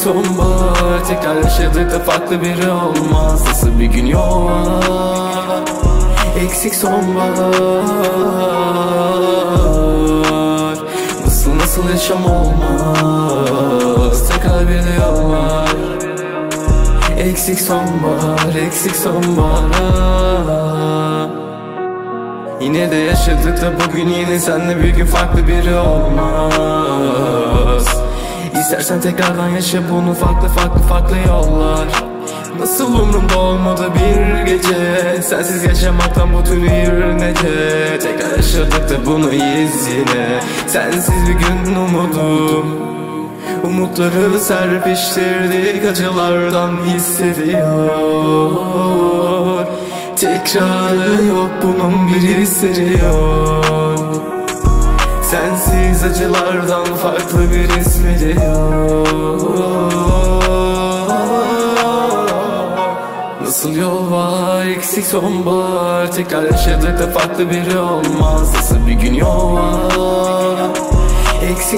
sonbahar. Tekrar yaşadık da farklı biri olmaz. Nasıl bir gün yol var? Eksik sonbahar. Nasıl yaşam olmaz? Tekrar bir yol var. Eksik sonbahar, eksik sonbahar. Yine de yaşadık da bugün yine senle bir gün farklı biri olmaz. İstersen tekrardan yaşa bunu farklı yollar. Nasıl umrumda olmadı bir gece, sensiz yaşamaktan bu tür nece. Tekrar yaşadık da bunu yine, sensiz bir gün umudum. Umutları serpiştirdik, acılardan hissediyor. Tekrarı yok bunun, biri hissediyor. Sensiz acılardan farklı bir ismi diyor. Nasıl yol var? Eksik sonbahar. Tekrar yaşadık da farklı biri olmaz. Nasıl bir gün yol var? Eksik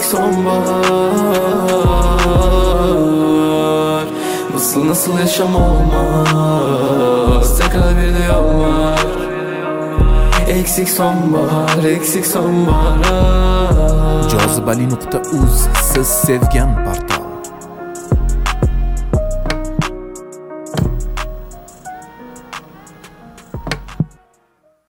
sonbahar. Nasıl yaşam olmaz? Tekrar bir de yol var. Eksik sonbahar, eksik sonbahar. Cazibeli.uz Siz sevgan parta.